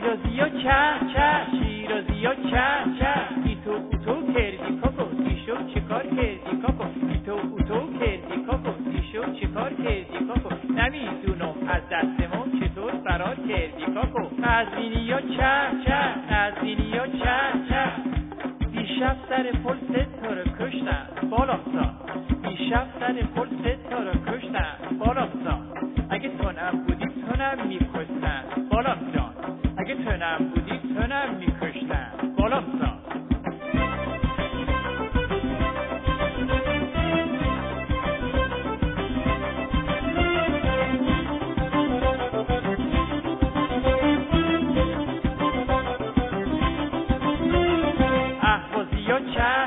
شیرازی ها چه شیرازی ها چه ایتو اوتو کردی کاکو دیشو چه کار کردی کاکو ایتو اوتو کردی کاکو دیشو چه کار کردی کاکو نمیدونم از دستمون چطور فرار کردی کاکو قزوینی ها چه قزوینی ها چه دیشب سر پل تو رو کشتن بالاختا دیشب سر پل تو رو کشتن بالاختا اگه تونم بودی تونم میکشتن بالام جان اگه تونم بودی تونم میکشتن بالام جان احوازی ها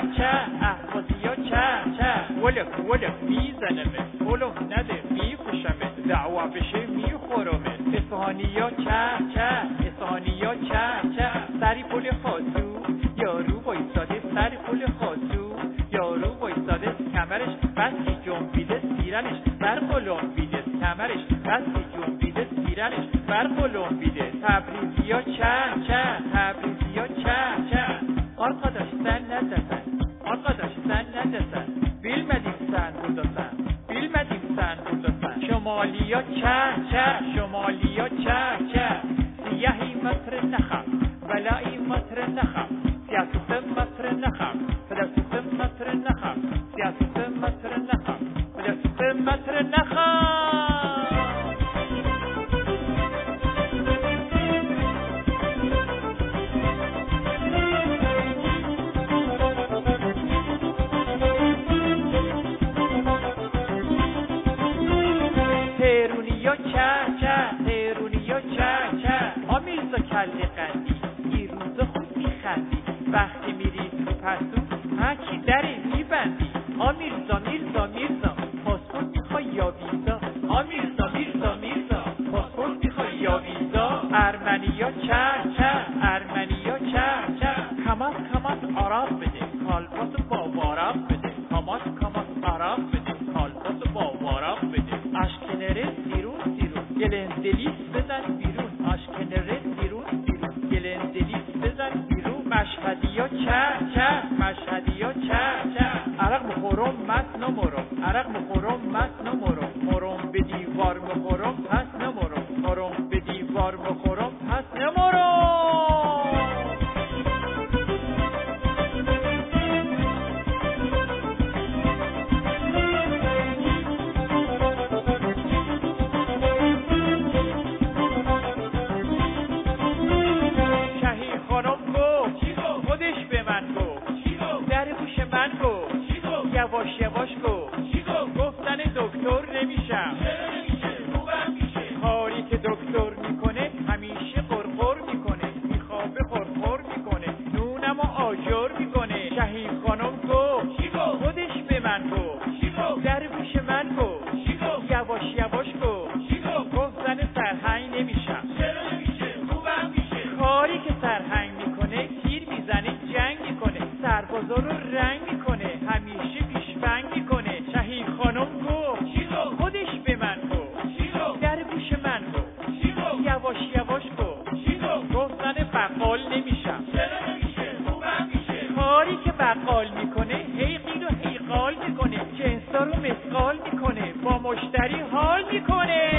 چه ولک میزنمه ولو نده میکشمه دعوا بشه میخورمه اصفهانی ها چه سری پل خاطو یارو وایساده سری پل خاطو یارو وایساده کمرش بسی جنبیده سیرنش برقلون بیده کمرش بسی جنبیده سیرنش برقلون بیده تبریزی ها چه arkadaş sen neredesin bilmedim sen buradasın şomaliya şomaliya siyahi mısır nexam velai mısır nexam siyasetim mısır nexam felasetim mısır nexam siyasetim mısır nexam felasetim mısır nexam تهرونیا چه آمیرزا کله قندی این روزا خوب میخندی وقتی میری تو پسو هرکی دری میبندی آمیرزا پاسپورت میخوای یا ویزا آمیرزا پاسپورت میخوای یا ویزا ارمنیا چه کماس عراق بده کالباس با وارق بده کماس عراق بده کالباس با وارق بده اشکنره سیرون گلندلیس بزن بیرون اشکنره سیرون گلندلیس بزن بیرون مشهدیا چه عرق مخورم مست نمورم مرم به دیوار مخورم پس نمورم مرم به دیوار مخورم پس نمورم یواش گو گفتن دکتر نمیشم کاری که دکتر میکنه همیشه قرقر میکنه میخوابه قرقر میکنه نونمو آجر میکنه شهین خانم گو خودش به من گو در گوش من گو یواش گو گفتن سرهنگ نمیشم کاری که سرهنگ میکنه تیر میزنه جنگ میکنه سربازا رو رنگ میکنه همیشه پیشبنگ میکنه شهین خانم گو خودش به من گو در گوش من گو یواش گو گفتن بقال نمیشم کاری که بقال میکنه هی قیل و هی قال میکنه جنسا رو مسقال میکنه با مشتری حال میکنه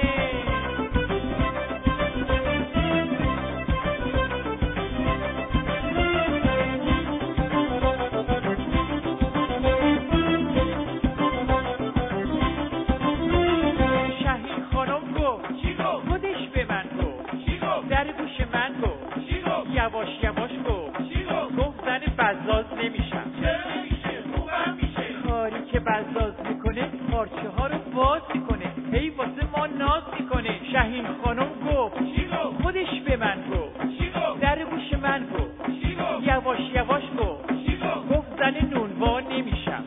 یواش گو گفتن بزاز نمیشم کاری که بزاز میکنه پارچه ها رو باز میکنه هی واسه ما ناز میکنه شهین خانم گو خودش به من گو در گوش من گو یواش گو گفتن نونوا نمیشم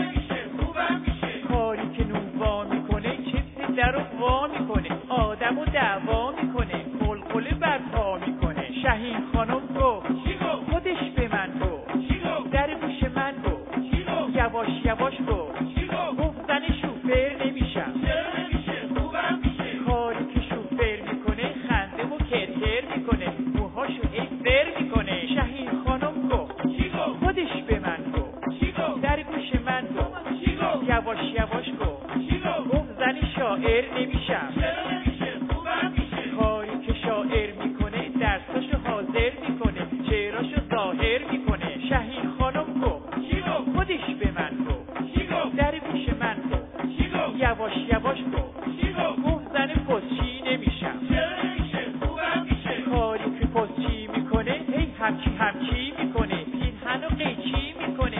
کاری که نونوا میکنه چپس در رو وا میکنه آدم و دعوا میکنه قلقله برپا میکنه شهین خانم گو خودش به من گو در گوش من گو یواش گو گفتن شوفر نمیشم کاری که شوفر میکنه خنده و کرکر میکنه موهاشو ای فر میکنه. شهین خانم گفت خودش به من گفت در گوش من گفت یواش یواش گفت زنی شاعر نمیشم کاری که شاعر میکنه درساشو حاضر میکنه شعراشو ظاهر میکنه. شهین خانم گفت خودش به من گفت در گوش من گفت یواش یواش گفت زن پستچی نمیشم کاری که پستچی میکنه هی همچی میکنه پیرهنو قیچی میکنه.